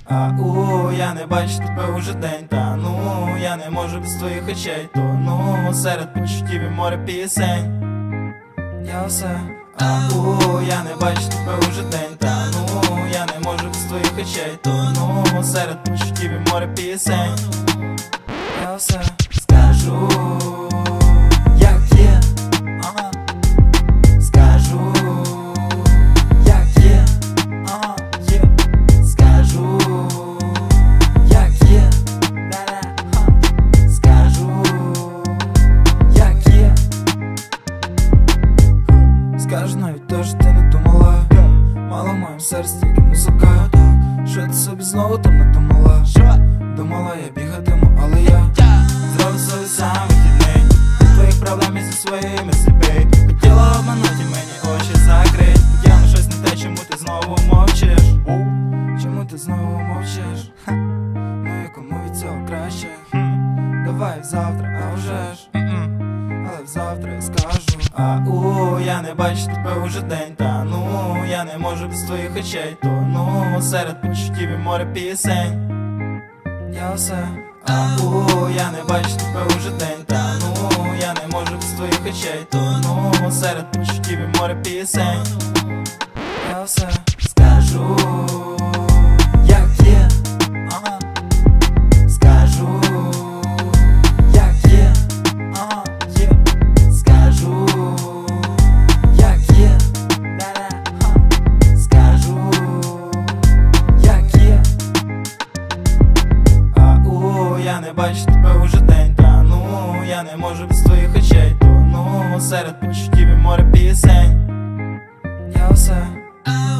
Я не бачу тебе уже день, та ну я не можу без твоїх очей, тону серед почуттів і море пісень. Я все, я не бачу тебе уже день, та ну я не можу без твоїх очей, тону серед почуттів і море пісень. Я все скажу, як є, скажу, як є, є, скажу, як є, скажу, як є. Скажу навіть то, що ти не думала, мала в моєму серці тільки музика. Що ти собі знову там надумала? Думала, я бігатиму, але я зроблю собі сам вихідний від твоїх проблем і зі своїми сліпий. Хотіла обманути, мені очі закрить. Хотіла щось не те, чому ти знову мовчиш? Чому ти знову мовчиш? Ну і кому від цього краще? Давай завтра, а вже ж, але взавтра я скажу. Я не бачу тебе уже день, та ну я не можу без твоїх очей, тону серед почуттів і море пісень. Я все, я не бачу тебе уже день, та ну я не можу без твоїх очей, тону серед почуттів і море пісень. Я все скажу, як є, скажу, як є, є, скажу, як є, скажу, як є. Я не бачу тебе уже день, та ну я не можу без твоїх очей, тону серед почуттів і море пісень. Я все